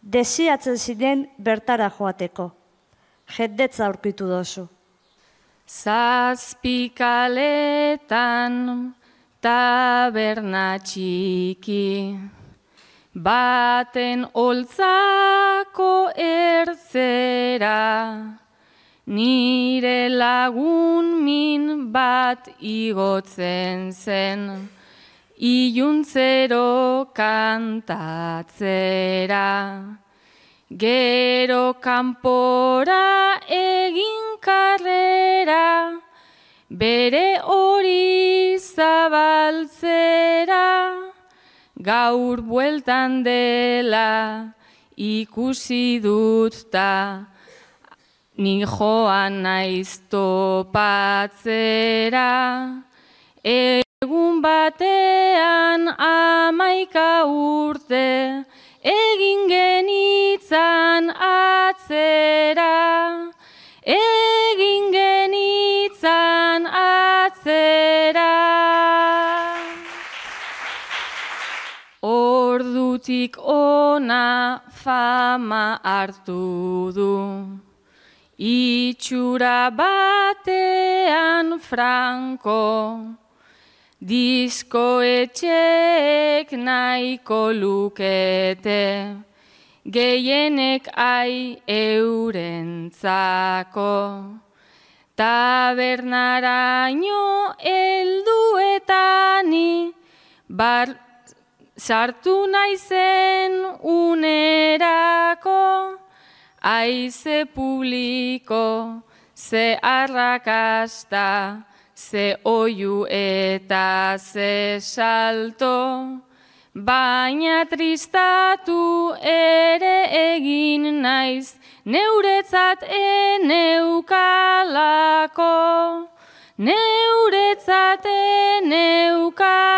desiatzen ziren bertara joateko. Jendetza aurkitu dozu. Zazpikaletan taberna txiki, baten holtzako ertzera, nire lagun min bat igotzen zen, iluntzero kantatzera. Gero kanpora egin karrera, bere hori zabaltzera, gaur bueltan dela ikusi dut ta, ni joan naiz topatzera. Egun batean 11 urte, egin genitzan atzera, egin genitzan atzera. Ordutik ona fama hartu du, itxura batean franko, diskoetxeek nahiko lukete, gehienek eurentzako. Tabernaraino helduetani, sartu naizen unerako, haize publiko, ze arrakasta, ze oiu eta ze salto, baina tristatu ere egin naiz, neuretzat eneukalako, neuretzat eneukalako.